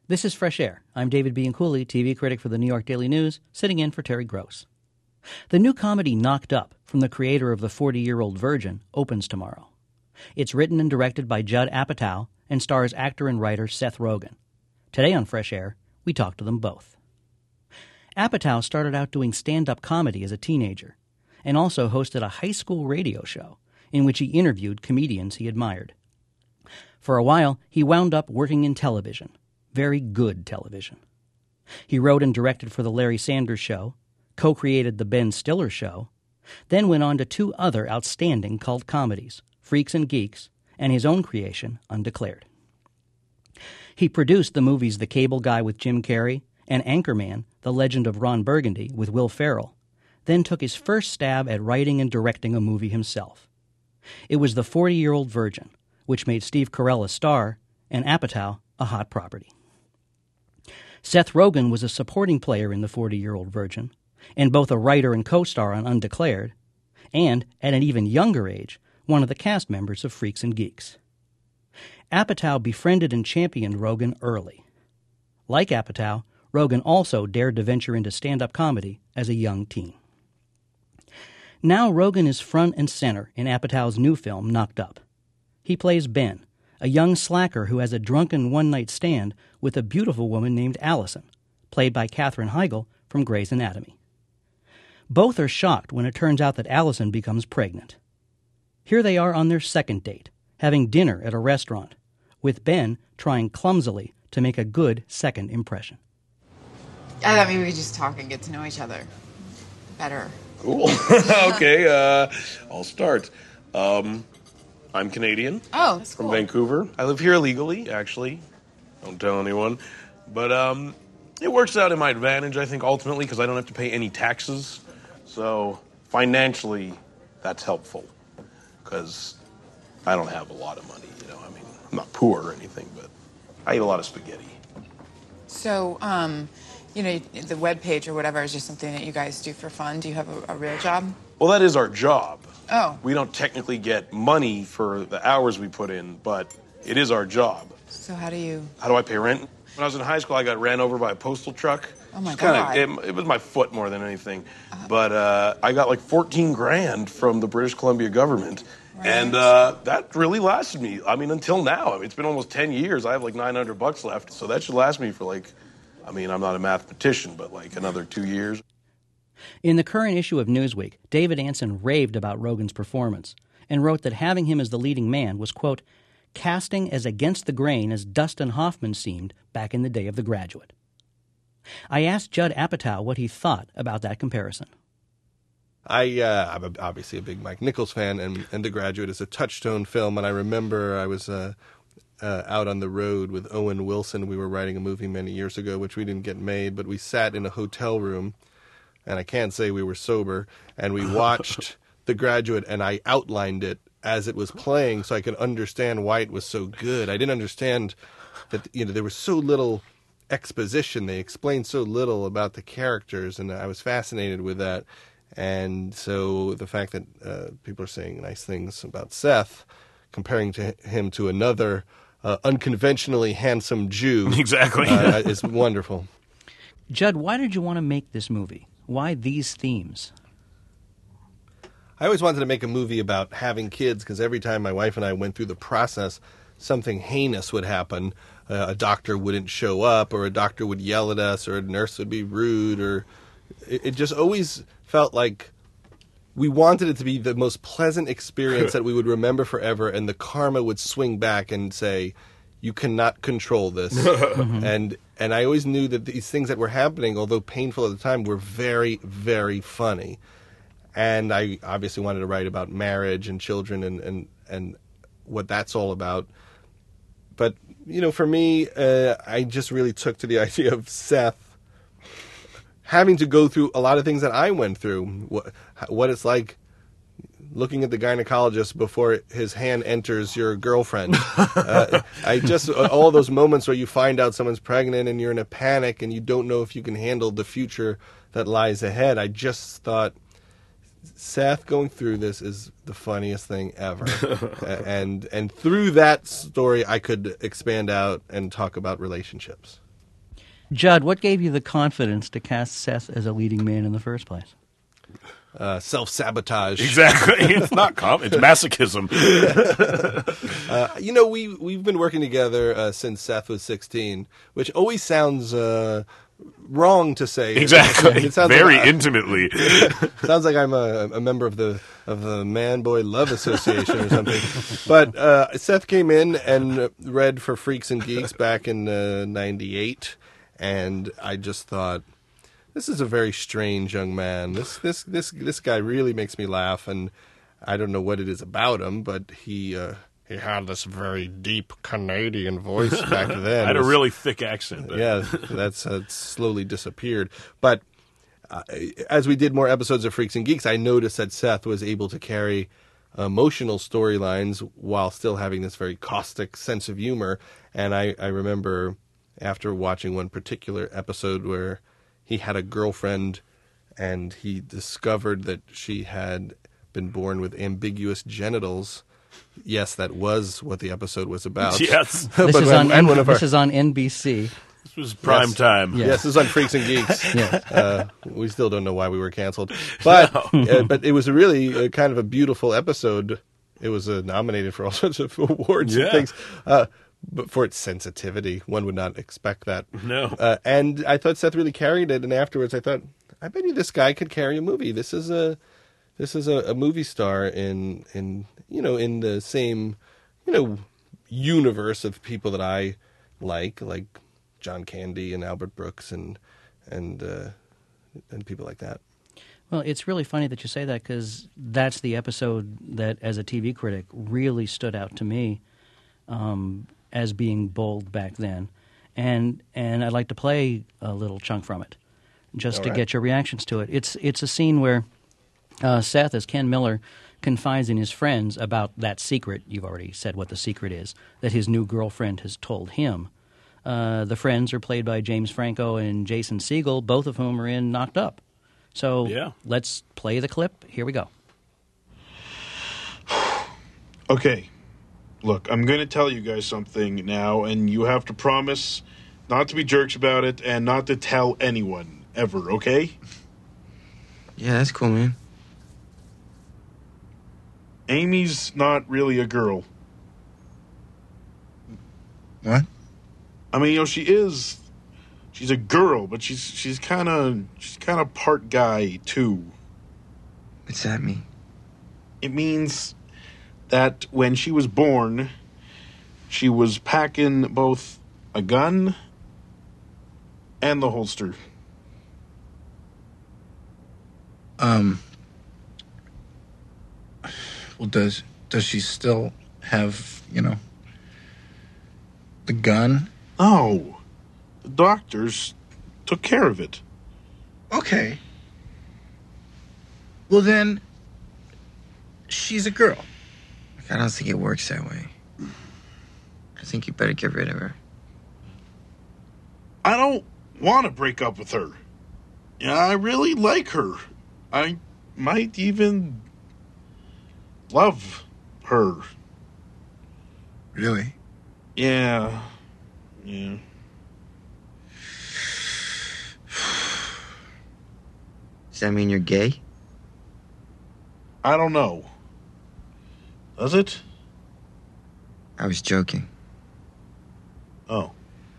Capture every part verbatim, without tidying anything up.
This is Fresh Air. I'm David Bianculli, T V critic for the New York Daily News, sitting in for Terry Gross. The new comedy Knocked Up, from the creator of The forty-Year-Old Virgin, opens tomorrow. It's written and directed by Judd Apatow and stars actor and writer Seth Rogen. Today on Fresh Air, we talk to them both. Apatow started out doing stand-up comedy as a teenager and also hosted a high school radio show in which he interviewed comedians he admired. For a while, he wound up working in television. Very good television. He wrote and directed for The Larry Sanders Show, co-created The Ben Stiller Show, then went on to two other outstanding cult comedies, Freaks and Geeks, and his own creation, Undeclared. He produced the movies The Cable Guy with Jim Carrey and Anchorman, The Legend of Ron Burgundy with Will Ferrell, then took his first stab at writing and directing a movie himself. It was The forty-Year-Old Virgin, which made Steve Carell a star and Apatow a hot property. Seth Rogen was a supporting player in The forty-Year-Old Virgin, and both a writer and co-star on Undeclared, and, at an even younger age, one of the cast members of Freaks and Geeks. Apatow befriended and championed Rogen early. Like Apatow, Rogen also dared to venture into stand-up comedy as a young teen. Now Rogen is front and center in Apatow's new film, Knocked Up. He plays Ben, a young slacker who has a drunken one-night stand with a beautiful woman named Allison, played by Katherine Heigl from Grey's Anatomy. Both are shocked when it turns out that Allison becomes pregnant. Here they are on their second date, having dinner at a restaurant, with Ben trying clumsily to make a good second impression. I thought maybe we could just talk and get to know each other better. Cool. Okay, uh, I'll start. Um, I'm Canadian. Oh, that's from cool. Vancouver. I live here illegally, actually. Don't tell anyone. But um, it works out in my advantage, I think, ultimately, because I don't have to pay any taxes. So financially, that's helpful, because I don't have a lot of money, you know. I mean, I'm not poor or anything, but I eat a lot of spaghetti. So, um, you know, the webpage or whatever is just something that you guys do for fun. Do you have a, a real job? Well, that is our job. Oh. We don't technically get money for the hours we put in, but it is our job. So how do you... How do I pay rent? When I was in high school, I got ran over by a postal truck. Oh, my It's kinda- God. It, it was my foot more than anything. Uh, but uh, I got like fourteen grand from the British Columbia government. Right. And uh, that really lasted me. I mean, until now. I mean, it's been almost ten years. I have like nine hundred bucks left. So that should last me for like, I mean, I'm not a mathematician, but like another two years. In the current issue of Newsweek, David Ansen raved about Rogen's performance and wrote that having him as the leading man was, quote, casting as against the grain as Dustin Hoffman seemed back in the day of The Graduate. I asked Judd Apatow what he thought about that comparison. I, uh, I'm a, obviously a big Mike Nichols fan, and, and The Graduate is a touchstone film, and I remember I was uh, uh, out on the road with Owen Wilson. We were writing a movie many years ago, which we didn't get made, but we sat in a hotel room, and I can't say we were sober, and we watched The Graduate, and I outlined it as it was playing so I could understand why it was so good. I didn't understand that, you know, there was so little exposition. They explained so little about the characters, and I was fascinated with that. And so the fact that uh, people are saying nice things about Seth, comparing to him to another uh, unconventionally handsome Jew, Exactly. uh, is wonderful. Judd, why did you want to make this movie? Why these themes? I always wanted to make a movie about having kids, because every time my wife and I went through the process, something heinous would happen. Uh, a doctor wouldn't show up, or a doctor would yell at us, or a nurse would be rude, or it, it just always felt like we wanted it to be the most pleasant experience that we would remember forever, and the karma would swing back and say, you cannot control this. mm-hmm. And and I always knew that these things that were happening, although painful at the time, were very, very funny. And I obviously wanted to write about marriage and children and, and, and what that's all about. But, you know, for me, uh, I just really took to the idea of Seth having to go through a lot of things that I went through. What, what it's like looking at the gynecologist before his hand enters your girlfriend. uh, I just, all those moments where you find out someone's pregnant and you're in a panic and you don't know if you can handle the future that lies ahead. I just thought, Seth going through this is the funniest thing ever. and and through that story, I could expand out and talk about relationships. Judd, what gave you the confidence to cast Seth as a leading man in the first place? Uh, self-sabotage. Exactly. It's not com- it's masochism. uh, you know, we, we've been working together uh, since Seth was sixteen, which always sounds uh, wrong to say. Exactly. It sounds Very like I, intimately. sounds like I'm a, a member of the of the Man Boy Love Association or something. But uh, Seth came in and read for Freaks and Geeks back in uh, ninety-eight, and I just thought, this is a very strange young man. This this this this guy really makes me laugh, and I don't know what it is about him, but he uh, he had this very deep Canadian voice back then. I had It a was- really thick accent. But. yeah, that's uh, slowly disappeared. But uh, as we did more episodes of Freaks and Geeks, I noticed that Seth was able to carry emotional storylines while still having this very caustic sense of humor. And I, I remember after watching one particular episode where he had a girlfriend and he discovered that she had been born with ambiguous genitals. Yes, that was what the episode was about. Yes. This, But is, when- on, and one of this our- is on N B C. This was prime Yes. time. Yeah. Yes, this is on Freaks and Geeks. Yes. Uh, we still don't know why we were canceled, but uh, but it was a really uh, kind of a beautiful episode. It was uh, nominated for all sorts of awards Yeah. and things, uh, but for its sensitivity, one would not expect that. No. Uh, and I thought Seth really carried it. And afterwards, I thought, I bet you this guy could carry a movie. This is a this is a, a movie star in in you know in the same you know universe of people that I like, like John Candy and Albert Brooks and and uh, and people like that. Well, it's really funny that you say that because that's the episode that, as a T V critic, really stood out to me um, as being bold back then. And and I'd like to play a little chunk from it just All to right. get your reactions to it. It's, it's a scene where uh, Seth, as Ken Miller, confides in his friends about that secret. You've already said what the secret is, that his new girlfriend has told him. Uh, the friends are played by James Franco and Jason Segel, both of whom are in Knocked Up. So Yeah. let's play the clip. Here we go. Okay, look, I'm going to tell you guys something now, and you have to promise not to be jerks about it and not to tell anyone, ever, okay? Yeah, that's cool, man. Amy's not really a girl. What? I mean, you know, she is. She's a girl, but she's she's kind of she's kind of part guy too. What's that mean? It means that when she was born, she was packing both a gun and the holster. Um. Well, does does she still have, you know, the gun? Oh, the doctors took care of it. Okay. Well, then, she's a girl. Like, I don't think it works that way. I think you better get rid of her. I don't want to break up with her. Yeah, I really like her. I might even love her. Really? Yeah. Yeah. Does that mean you're gay? I don't know. Does it? I was joking. Oh.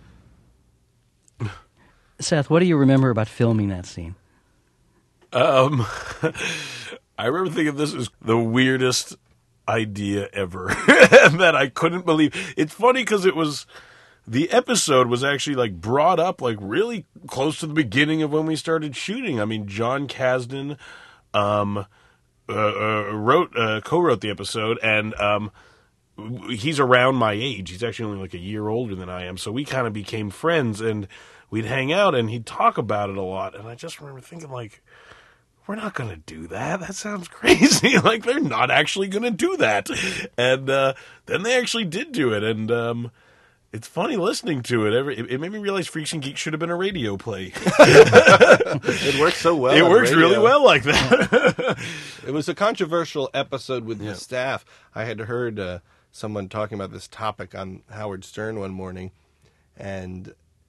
Seth, what do you remember about filming that scene? Um, I remember thinking this is the weirdest idea ever that I couldn't believe. It's funny because it was the episode was actually like brought up like really close to the beginning of when we started shooting. I mean, John Kasdan um, uh, uh, wrote uh, co-wrote the episode, and um, he's around my age. He's actually only like a year older than I am, so we kind of became friends, and we'd hang out, and he'd talk about it a lot. And I just remember thinking, like, we're not going to do that. That sounds crazy. Like, they're not actually going to do that. And uh, then they actually did do it. And um, it's funny listening to it. Every, it. It made me realize Freaks and Geeks should have been a radio play. It works so well. it on works radio. really well like that. It was a controversial episode with Yeah. the staff. I had heard uh, someone talking about this topic on Howard Stern one morning, and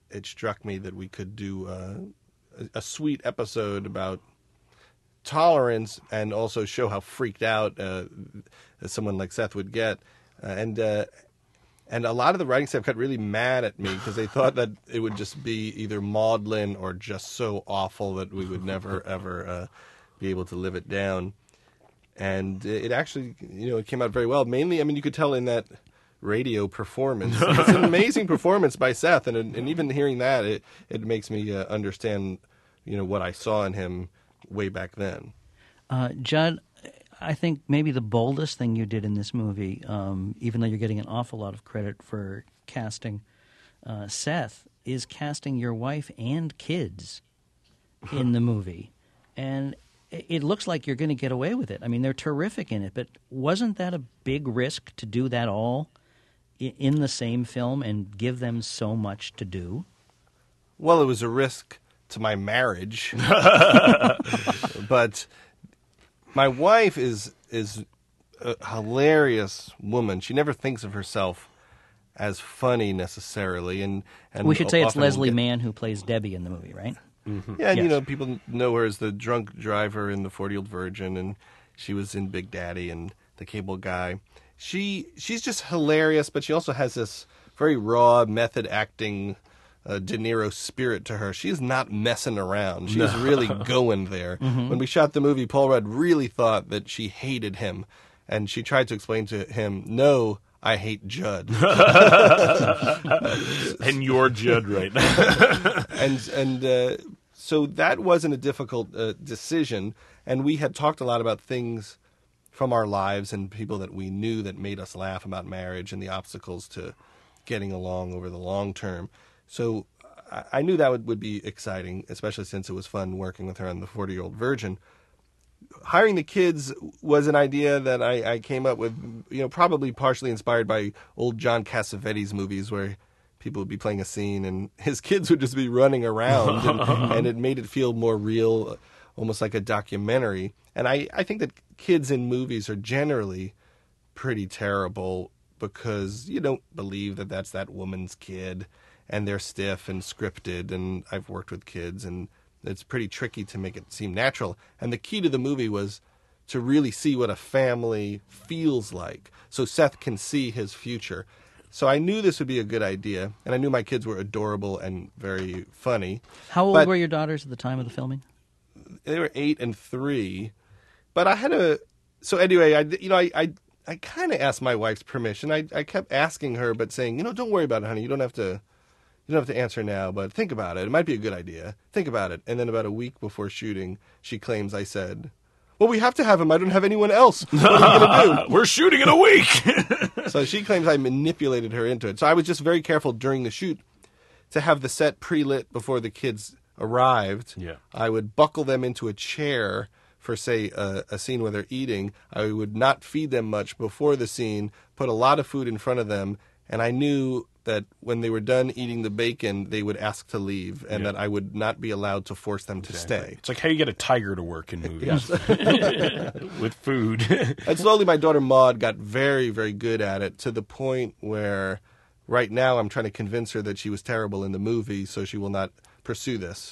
it struck me that we could do uh, a, a sweet episode about tolerance and also show how freaked out uh, someone like Seth would get. Uh, and uh, and a lot of the writing staff got really mad at me because they thought that it would just be either maudlin or just so awful that we would never, ever uh, be able to live it down. And it actually, you know, it came out very well. Mainly, I mean, you could tell in that radio performance. It's an amazing performance by Seth, and and even hearing that, it, it makes me uh, understand, you know, what I saw in him way back then. Uh, Judd, I think maybe the boldest thing you did in this movie, um, even though you're getting an awful lot of credit for casting uh, Seth, is casting your wife and kids in the movie. And it looks like you're going to get away with it. I mean, they're terrific in it, but wasn't that a big risk to do that all in the same film and give them so much to do? Well, it was a risk to my marriage. But my wife is is a hilarious woman. She never thinks of herself as funny necessarily. And, and we should say it's often Leslie get- Mann who plays Debbie in the movie, right? Mm-hmm. Yeah, and Yes. you know, people know her as the drunk driver in The forty-Year-Old Virgin, and she was in Big Daddy and The Cable Guy. She she's just hilarious, but she also has this very raw, method acting uh, De Niro spirit to her. She's not messing around. She's really going there. Mm-hmm. When we shot the movie, Paul Rudd really thought that she hated him, and she tried to explain to him, no, I hate Judd. And you're Judd right now. and and uh, so that wasn't a difficult uh, decision. And we had talked a lot about things from our lives and people that we knew that made us laugh about marriage and the obstacles to getting along over the long term. So I, I knew that would, would be exciting, especially since it was fun working with her on The forty-Year-Old Virgin. Hiring the kids was an idea that I, I came up with, you know, probably partially inspired by old John Cassavetes movies where people would be playing a scene and his kids would just be running around and, and it made it feel more real, almost like a documentary. And I, I think that kids in movies are generally pretty terrible because you don't believe that that's that woman's kid and they're stiff and scripted. And I've worked with kids and it's pretty tricky to make it seem natural. And the key to the movie was to really see what a family feels like so Seth can see his future. So I knew this would be a good idea, and I knew my kids were adorable and very funny. How old But were your daughters at the time of the filming? they were eight and three. But I had a... So anyway, I, you know, I, I, I kind of asked my wife's permission. I, I kept asking her, but saying, you know, don't worry about it, honey. You don't have to... You don't have to answer now, but think about it. It might be a good idea. Think about it. And then about a week before shooting, she claims I said, well, we have to have him. I don't have anyone else. What are we going to do? We're shooting in a week. So she claims I manipulated her into it. So I was just very careful during the shoot to have the set pre-lit before the kids arrived. Yeah. I would buckle them into a chair for, say, a, a scene where they're eating. I would not feed them much before the scene, put a lot of food in front of them, and I knew that when they were done eating the bacon, they would ask to leave, and Yeah. that I would not be allowed to force them to stay. It's like how you get a tiger to work in movies with food. And slowly my daughter Maud got very, very good at it to the point where right now I'm trying to convince her that she was terrible in the movie so she will not pursue this.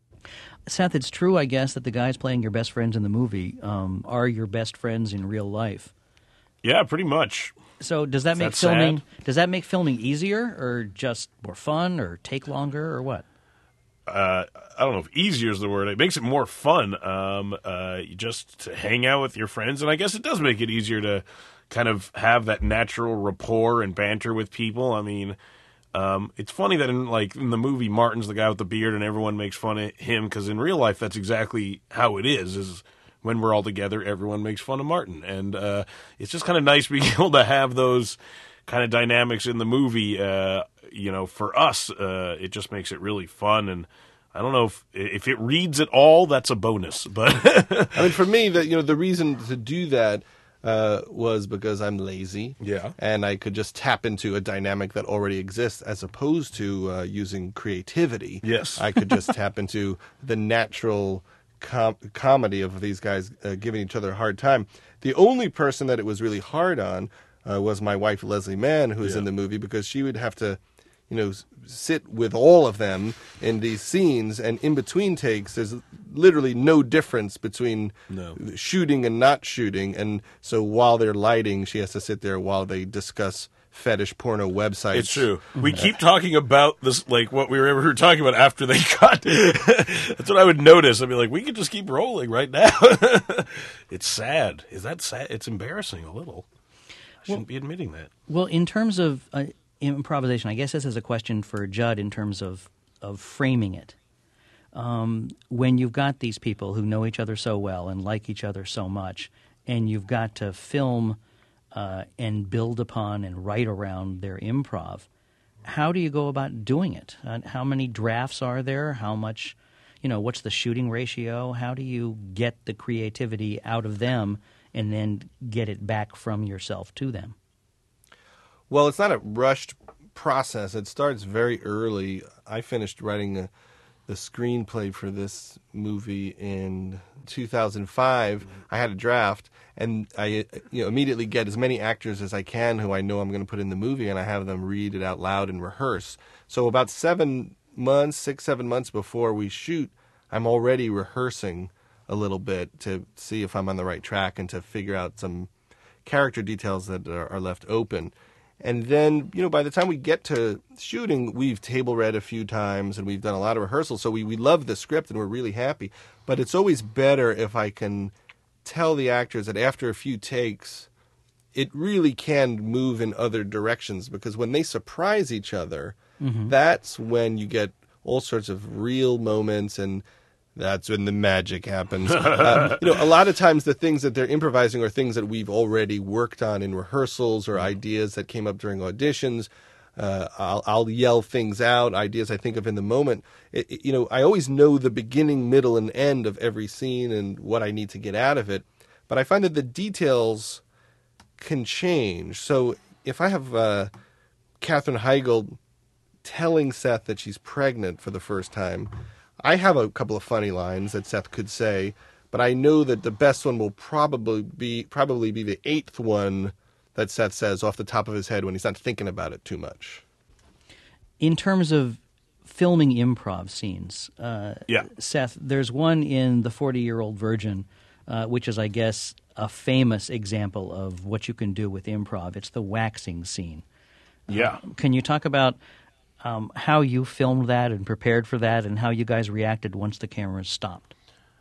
Seth, it's true, I guess, that the guys playing your best friends in the movie um, are your best friends in real life. Yeah, pretty much. So does that Is make that filming sad? does that make filming easier or just more fun or take longer or what? Uh, I don't know if easier is the word. It makes it more fun um, uh, just to hang out with your friends. And I guess it does make it easier to kind of have that natural rapport and banter with people. I mean, um, it's funny that in like in the movie, Martin's the guy with the beard and everyone makes fun of him because in real life, that's exactly how it is, is when we're all together, everyone makes fun of Martin. And uh, it's just kind of nice being able to have those kind of dynamics in the movie. Uh, you know, for us, uh, it just makes it really fun. And I don't know if if it reads at all, that's a bonus. But I mean, for me, the, you know, the reason to do that uh, was because I'm lazy. Yeah. And I could just tap into a dynamic that already exists as opposed to uh, using creativity. Yes. I could just tap into the natural com- comedy of these guys uh, giving each other a hard time. The only person that it was really hard on uh, was my wife, Leslie Mann, who was Yeah. in the movie, because she would have to, you know, s- sit with all of them in these scenes, and in between takes, there's literally no difference between No. shooting and not shooting. And so while they're lighting, she has to sit there while they discuss fetish porno websites. It's true. We keep talking about this, like what we were ever talking about after they cut. That's what I would notice. I'd be like, we could just keep rolling right now. It's sad. Is that sad? It's embarrassing a little. I shouldn't be admitting that. Well, in terms of uh, improvisation, I guess this is a question for Judd in terms of, of framing it. Um, when you've got these people who know each other so well and like each other so much, and you've got to film uh, and build upon and write around their improv, how do you go about doing it? Uh, how many drafts are there? How much, you know, what's the shooting ratio? How do you get the creativity out of them and then get it back from yourself to them? Well, it's not a rushed process. It starts very early. I finished writing a, the screenplay for this movie in two thousand five. I had a draft, and I you know immediately get as many actors as I can who I know I'm going to put in the movie, and I have them read it out loud and rehearse. So about seven months, six, seven months before we shoot, I'm already rehearsing a little bit to see if I'm on the right track and to figure out some character details that are, are left open. And then, you know, by the time we get to shooting, we've table read a few times and we've done a lot of rehearsals. So we, we love the script and we're really happy. But it's always better if I can tell the actors that after a few takes, it really can move in other directions, because when they surprise each other, mm-hmm. that's when you get all sorts of real moments, and that's when the magic happens. uh, you know, a lot of times the things that they're improvising are things that we've already worked on in rehearsals or ideas that came up during auditions. Uh, I'll, I'll yell things out, ideas I think of in the moment. It, it, you know, I always know the beginning, middle, and end of every scene and what I need to get out of it. But I find that the details can change. So if I have uh, Katherine Heigl telling Seth that she's pregnant for the first time, I have a couple of funny lines that Seth could say, but I know that the best one will probably be probably be the eighth one that Seth says off the top of his head when he's not thinking about it too much. In terms of filming improv scenes, uh, yeah. Seth, there's one in The forty-Year-Old Virgin, uh, which is, I guess, a famous example of what you can do with improv. It's the waxing scene. Yeah. Uh, can you talk about Um, how you filmed that and prepared for that, and how you guys reacted once the cameras stopped?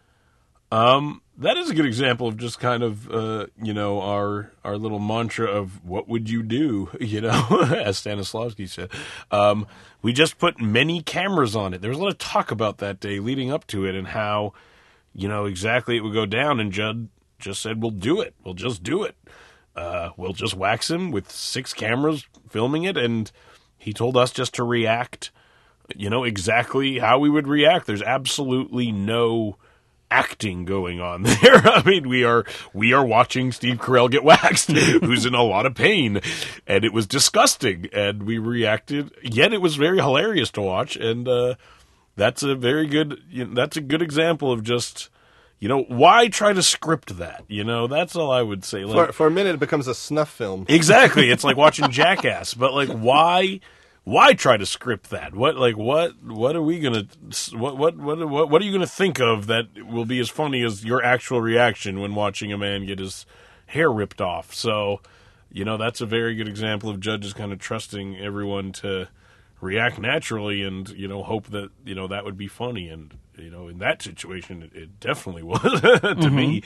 Um, that is a good example of just kind of, uh, you know, our our little mantra of what would you do, you know, as Stanislavski said. Um, we just put many cameras on it. There was a lot of talk about that day leading up to it and how, you know, exactly it would go down, and Judd just said, we'll do it. We'll just do it. Uh, we'll just wax him with six cameras filming it, and he told us just to react, you know, exactly how we would react. There's absolutely no acting going on there. I mean, we are we are watching Steve Carell get waxed, who's in a lot of pain, and it was disgusting, and we reacted. Yet it was very hilarious to watch, and uh, that's a very good. You know, that's a good example of just. You know, why try to script that? You know, that's all I would say. Like, for, for a minute, it becomes a snuff film. Exactly. It's like watching Jackass. But, like, why why try to script that? What, like, what what are we going to, what, what, what, what, what are you going to think of that will be as funny as your actual reaction when watching a man get his hair ripped off? So, you know, that's a very good example of judges kind of trusting everyone to react naturally and, you know, hope that, you know, that would be funny. And, you know, in that situation, it, it definitely was to mm-hmm. me.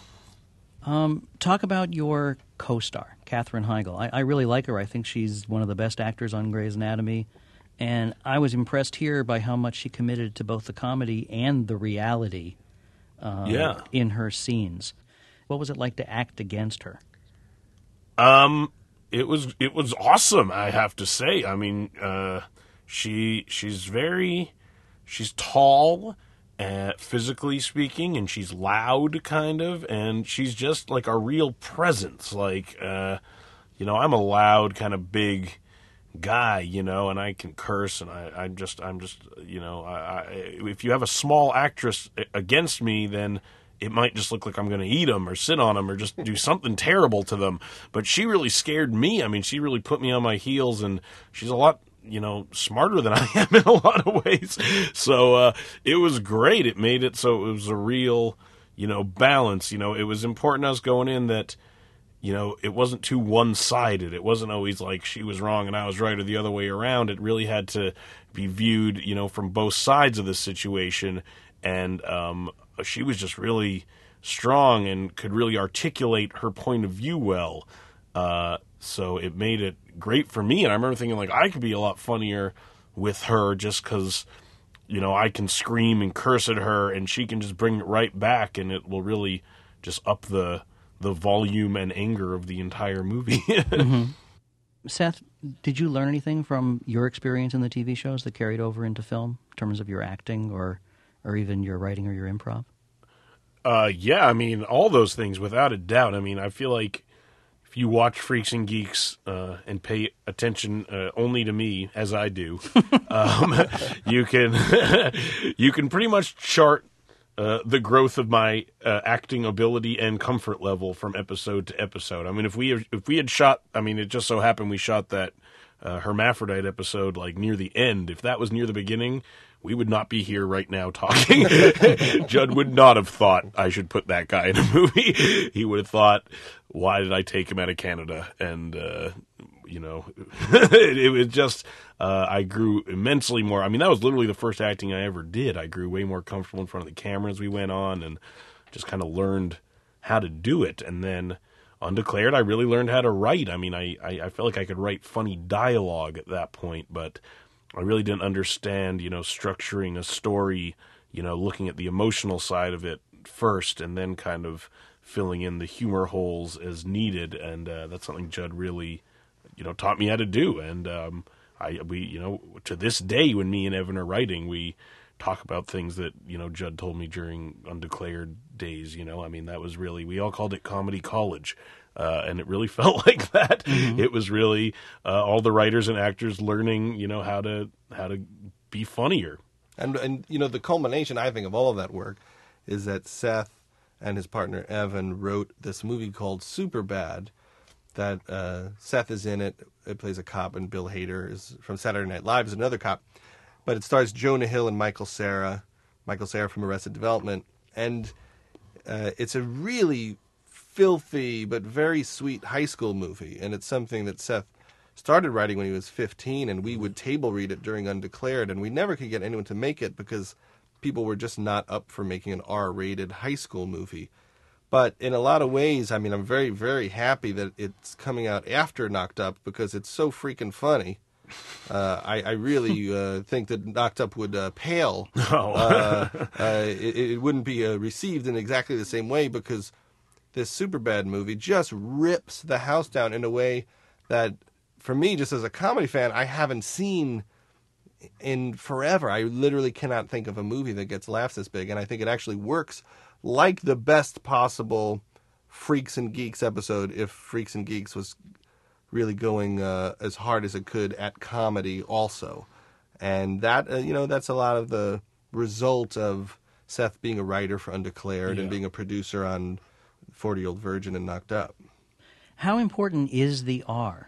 Um, talk about your co-star, Katherine Heigl. I, I really like her. I think she's one of the best actors on Grey's Anatomy. And I was impressed here by how much she committed to both the comedy and the reality uh, yeah. in her scenes. What was it like to act against her? Um, it was it was awesome, I have to say. I mean, uh, she she's very... She's tall, uh, physically speaking, and she's loud, kind of, and she's just like a real presence. Like, uh, you know, I'm a loud, kind of big guy, you know, and I can curse, and I, I'm just, I'm just, you know, I, I, if you have a small actress against me, then it might just look like I'm going to eat them or sit on them or just do something terrible to them. But she really scared me. I mean, she really put me on my heels, and she's a lot you know, smarter than I am in a lot of ways. So uh, it was great. It made it so it was a real, you know, balance. You know, it was important us going in that, you know, it wasn't too one-sided. It wasn't always like she was wrong and I was right or the other way around. It really had to be viewed, you know, from both sides of the situation. And um, she was just really strong and could really articulate her point of view well. Uh, so it made it great for me. And I remember thinking, like, I could be a lot funnier with her just because, you know, I can scream and curse at her and she can just bring it right back and it will really just up the the volume and anger of the entire movie. mm-hmm. Seth, did you learn anything from your experience in the T V shows that carried over into film in terms of your acting or or even your writing or your improv? Uh, yeah, I mean, all those things, without a doubt. I mean, I feel like if you watch Freaks and Geeks uh, and pay attention uh, only to me, as I do, um, you can you can pretty much chart uh, the growth of my uh, acting ability and comfort level from episode to episode. I mean, if we if we had shot, I mean, it just so happened we shot that uh, Hermaphrodite episode like near the end. If that was near the beginning, we would not be here right now talking. Judd would not have thought I should put that guy in a movie. He would have thought, why did I take him out of Canada? And, uh, you know, it, it was just, uh, I grew immensely more. I mean, that was literally the first acting I ever did. I grew way more comfortable in front of the camera as we went on and just kind of learned how to do it. And then Undeclared, I really learned how to write. I mean, I, I, I felt like I could write funny dialogue at that point, but I really didn't understand, you know, structuring a story, you know, looking at the emotional side of it first and then kind of filling in the humor holes as needed. And uh, that's something Judd really, you know, taught me how to do. And um, I, we, you know, to this day when me and Evan are writing, we talk about things that, you know, Judd told me during Undeclared days, you know. I mean, that was really, we all called it comedy college. Uh, and it really felt like that. Mm-hmm. It was really uh, all the writers and actors learning, you know, how to how to be funnier. And and you know, the culmination, I think, of all of that work is that Seth and his partner Evan wrote this movie called Superbad. That uh, Seth is in it. It plays a cop, and Bill Hader is from Saturday Night Live is another cop. But it stars Jonah Hill and Michael Cera. Michael Cera from Arrested Development, and uh, it's a really filthy but very sweet high school movie, and it's something that Seth started writing when he was fifteen, and we would table read it during Undeclared, and we never could get anyone to make it because people were just not up for making an R-rated high school movie. But in a lot of ways, I mean, I'm very, very happy that it's coming out after Knocked Up because it's so freaking funny. Uh, I, I really uh, think that Knocked Up would uh, pale. Oh. uh, uh, it, it wouldn't be uh, received in exactly the same way because this Superbad movie just rips the house down in a way that, for me, just as a comedy fan, I haven't seen in forever. I literally cannot think of a movie that gets laughs this big, and I think it actually works like the best possible Freaks and Geeks episode if Freaks and Geeks was really going uh, as hard as it could at comedy also. And that, uh, you know, that's a lot of the result of Seth being a writer for Undeclared yeah. and being a producer on forty-Year-Old Virgin and Knocked Up. How important is the R?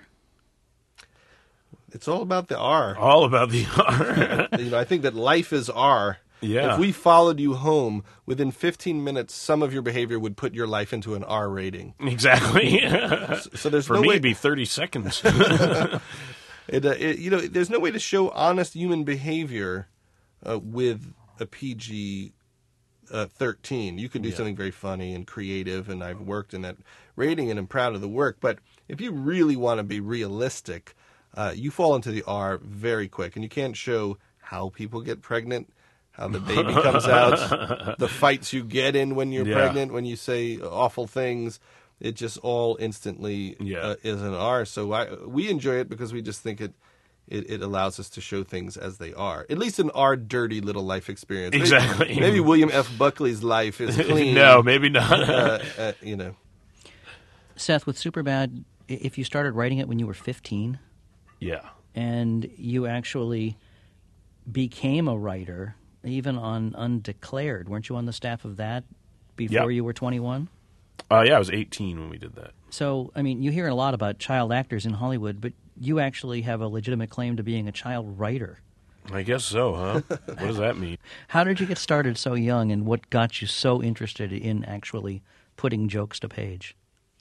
It's all about the R. All about the R. You know, I think that life is R. Yeah. If we followed you home, within fifteen minutes, some of your behavior would put your life into an R rating. Exactly. so, so there's For no me, way... it'd be thirty seconds. it, uh, it, you know, there's no way to show honest human behavior uh, with a P G uh, thirteen. You could do yeah. something very funny and creative, and I've worked in that rating, and I'm proud of the work. But if you really want to be realistic, uh, you fall into the R very quick, and you can't show how people get pregnant, how the baby comes out, the fights you get in when you're yeah. pregnant, when you say awful things. It just all instantly yeah. uh, is an R. So I, we enjoy it because we just think it, it it allows us to show things as they are. At least in our dirty little life experience. Exactly. Maybe, maybe William F. Buckley's life is clean. No, maybe not. uh, uh, you know. Seth, with Superbad, if you started writing it when you were fifteen, yeah, and you actually became a writer, even on Undeclared, weren't you on the staff of that before yep. you were twenty-one? Uh, yeah, I was eighteen when we did that. So, I mean, you hear a lot about child actors in Hollywood, but you actually have a legitimate claim to being a child writer. I guess so, huh? What does that mean? How did you get started so young, and what got you so interested in actually putting jokes to page?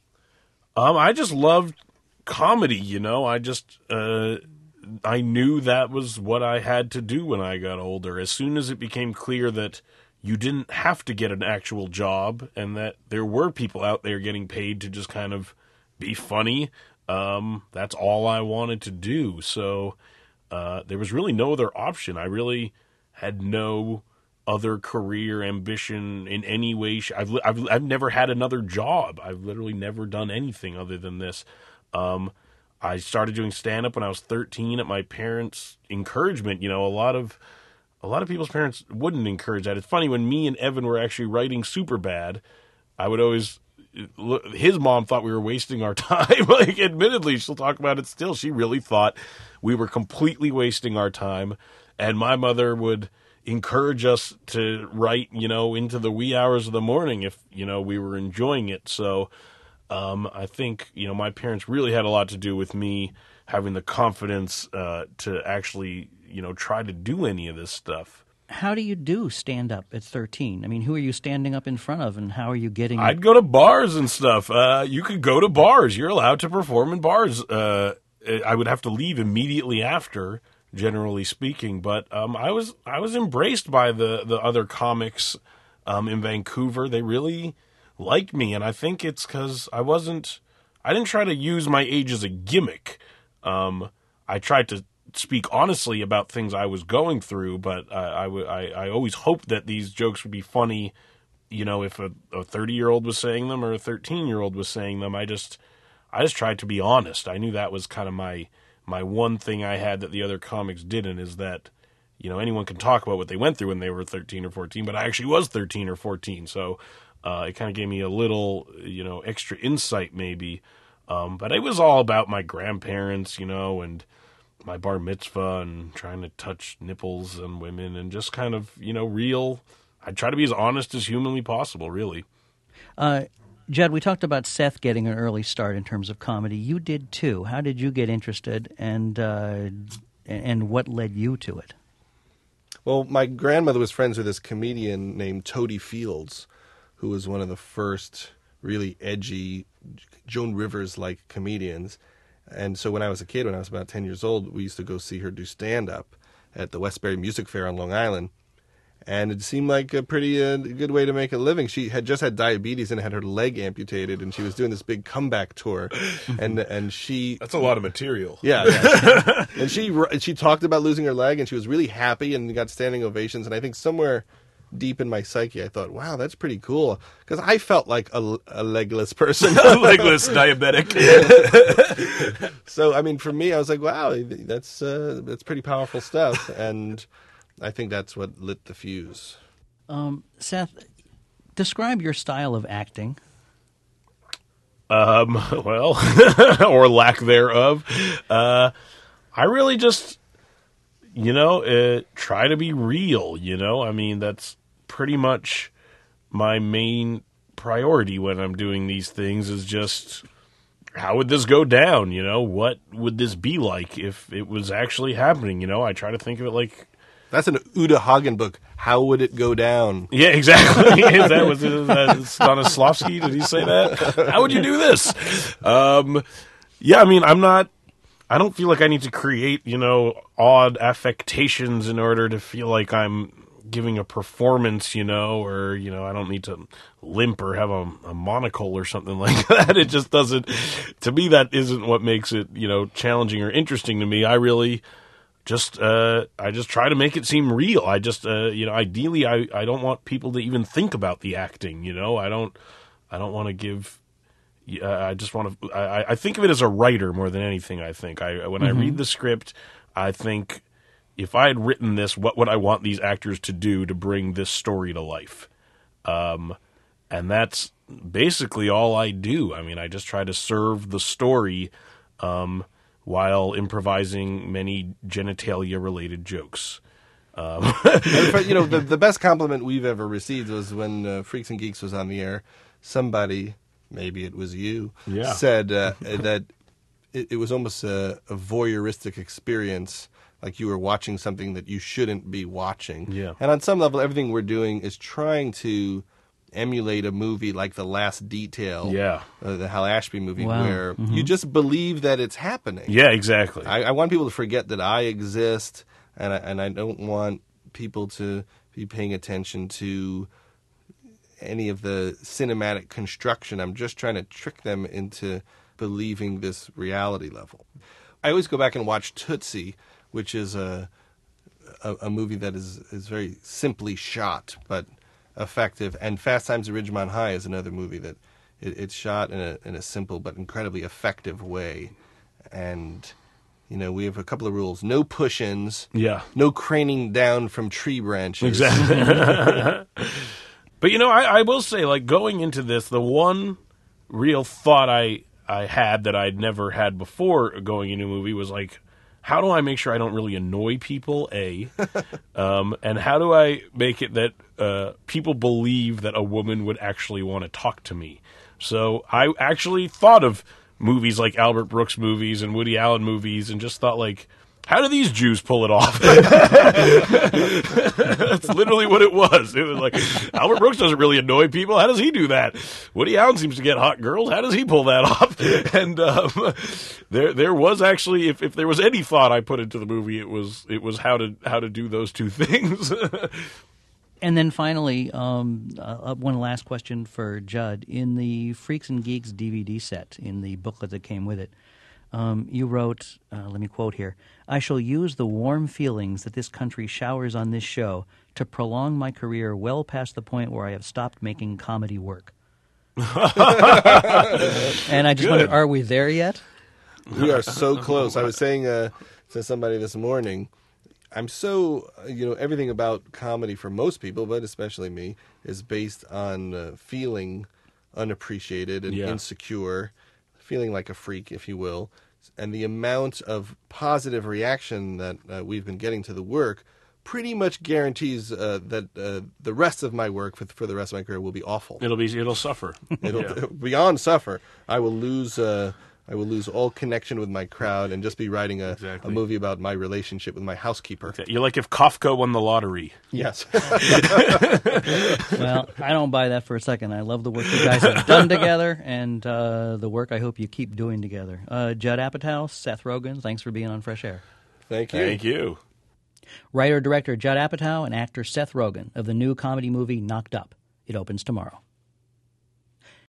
Um, I just loved comedy, you know. I just, uh, I knew that was what I had to do when I got older. As soon as it became clear that you didn't have to get an actual job and that there were people out there getting paid to just kind of be funny, um, that's all I wanted to do. So uh, there was really no other option. I really had no other career ambition in any way. I've, I've, I've never had another job. I've literally never done anything other than this. Um, I started doing stand-up when I was thirteen at my parents' encouragement. You know, a lot of a lot of people's parents wouldn't encourage that. It's funny, when me and Evan were actually writing Superbad, I would always look, his mom thought we were wasting our time. Like, admittedly, she'll talk about it still. She really thought we were completely wasting our time, and my mother would encourage us to write, you know, into the wee hours of the morning if, you know, we were enjoying it. So um, I think, you know, my parents really had a lot to do with me having the confidence uh, to actually, you know, try to do any of this stuff. How do you do stand-up at thirteen? I mean, who are you standing up in front of, and how are you getting... I'd go to bars and stuff. Uh, you could go to bars. You're allowed to perform in bars. Uh, I would have to leave immediately after, generally speaking. But um, I was I was embraced by the, the other comics um, in Vancouver. They really liked me, and I think it's because I wasn't... I didn't try to use my age as a gimmick. Um, I tried to speak honestly about things I was going through, but I, I, w- I, I always hoped that these jokes would be funny, you know, if a, a thirty-year-old was saying them or a thirteen-year-old was saying them. I just I just tried to be honest. I knew that was kind of my my one thing I had that the other comics didn't, is that, you know, anyone can talk about what they went through when they were thirteen or fourteen, but I actually was thirteen or fourteen, so uh, it kind of gave me a little, you know, extra insight maybe. Um, but it was all about my grandparents, you know, and my bar mitzvah and trying to touch nipples on women and just kind of, you know, real. I try to be as honest as humanly possible, really. Uh, Judd, we talked about Seth getting an early start in terms of comedy. You did too. How did you get interested, and uh, and what led you to it? Well, my grandmother was friends with this comedian named Toady Fields, who was one of the first really edgy Joan Rivers-like comedians. And so when I was a kid, when I was about ten years old, we used to go see her do stand-up at the Westbury Music Fair on Long Island. And it seemed like a pretty uh, good way to make a living. She had just had diabetes and had her leg amputated, and she was doing this big comeback tour. and and she... That's a lot of material. Yeah. yeah. and she she talked about losing her leg, and she was really happy and got standing ovations. And I think somewhere deep in my psyche, I thought, wow, that's pretty cool. Because I felt like a, a legless person. A legless diabetic. So, I mean, for me, I was like, wow, that's uh, that's pretty powerful stuff. And I think that's what lit the fuse. Um, Seth, describe your style of acting. Um, well, or lack thereof. Uh, I really just, you know, uh, try to be real, you know? I mean, that's pretty much my main priority when I'm doing these things, is just, how would this go down, you know? What would this be like if it was actually happening, you know? I try to think of it like... That's an Uta Hagen book. How would it go down? Yeah, exactly. Is that was is that Stanislavski? Did he say that? How would you do this? Um, yeah, I mean, I'm not. I don't feel like I need to create, you know, odd affectations in order to feel like I'm giving a performance, you know, or, you know, I don't need to limp or have a, a monocle or something like that. It just doesn't. To me, that isn't what makes it, you know, challenging or interesting to me. I really. Just, uh, I just try to make it seem real. I just, uh, you know, ideally, I, I don't want people to even think about the acting. You know, I don't, I don't want to give. Uh, I just want to. I, I think of it as a writer more than anything. I think I when mm-hmm. I read the script, I think if I had written this, what would I want these actors to do to bring this story to life? Um, and that's basically all I do. I mean, I just try to serve the story. Um, while improvising many genitalia-related jokes. Um. You know, the, the best compliment we've ever received was when uh, Freaks and Geeks was on the air. Somebody, maybe it was you, yeah. said uh, that it, it was almost a, a voyeuristic experience, like you were watching something that you shouldn't be watching. Yeah. And on some level, everything we're doing is trying to emulate a movie like The Last Detail, Yeah. uh, the Hal Ashby movie, Wow. where Mm-hmm. you just believe that it's happening. Yeah, exactly. I, I want people to forget that I exist, and I, and I don't want people to be paying attention to any of the cinematic construction. I'm just trying to trick them into believing this reality level. I always go back and watch Tootsie, which is a a, a movie that is, is very simply shot but effective. And Fast Times at Ridgemont High is another movie that it, it's shot in a in a simple but incredibly effective way. And you know, we have a couple of rules: no push-ins, Yeah. no craning down from tree branches. Exactly. But, you know, I, I will say, like, going into this, the one real thought I, I had that I'd never had before going into a movie was, like, how do I make sure I don't really annoy people, A, um, and how do I make it that uh, people believe that a woman would actually want to talk to me? So I actually thought of movies like Albert Brooks movies and Woody Allen movies and just thought, like, how do these Jews pull it off? That's literally what it was. It was like, Albert Brooks doesn't really annoy people. How does he do that? Woody Allen seems to get hot girls. How does he pull that off? And um, there, there was actually, if, if there was any thought I put into the movie, it was it was how to how to do those two things. And then finally, um, uh, one last question for Judd. In the Freaks and Geeks D V D set, in the booklet that came with it, um, you wrote, uh, let me quote here, "I shall use the warm feelings that this country showers on this show to prolong my career well past the point where I have stopped making comedy work." And I just Good. wondered, are we there yet? We are so close. I was saying uh, to somebody this morning, I'm so, uh, you know, everything about comedy for most people, but especially me, is based on uh, feeling unappreciated and Yeah. insecure, feeling like a freak, if you will. And the amount of positive reaction that uh, we've been getting to the work pretty much guarantees uh, that uh, the rest of my work for, for the rest of my career will be awful. It'll be it'll suffer. It'll Yeah. beyond suffer. I will lose. Uh, I will lose all connection with my crowd and just be writing a, Exactly. a movie about my relationship with my housekeeper. You're like if Kafka won the lottery. Yes. Well, I don't buy that for a second. I love the work you guys have done together, and uh, the work I hope you keep doing together. Uh, Judd Apatow, Seth Rogen, thanks for being on Fresh Air. Thank you. Thank you. Writer-director Judd Apatow and actor Seth Rogen of the new comedy movie Knocked Up. It opens tomorrow.